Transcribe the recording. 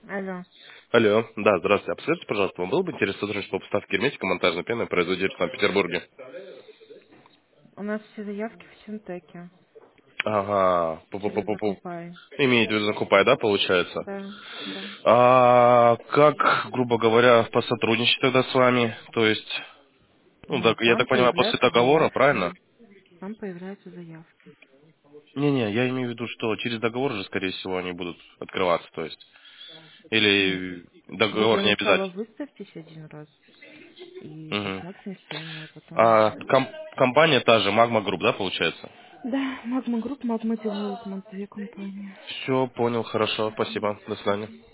Алло. Алло, да, здравствуйте. Обскажите, пожалуйста, вам было бы интересно сотрудничество по поставке герметика монтажной пены производитель в Санкт-Петербурге? У нас все заявки в Синтеке. Ага, Через пу-пу-пу-пу-пу. Закупай. Имеете в виду закупай, да, получается? Да, да. А как, грубо говоря, посотрудничать тогда с вами? То есть, ну, Ну, так, я там так понимаю, после появляются договора, правильно? заявки. Там появляются заявки. Не-не, я имею в виду, что через договор же, скорее всего, они будут открываться, то есть. Ну, Или вы договор для не начала обязательно. выставьтесь один раз и Мгм. посмотрим цены, а потом... А компания та же, Magma Group, да, получается? Да, Магма Групп, Магма Девелопмент, две компании. Все, понял, хорошо, спасибо, до свидания.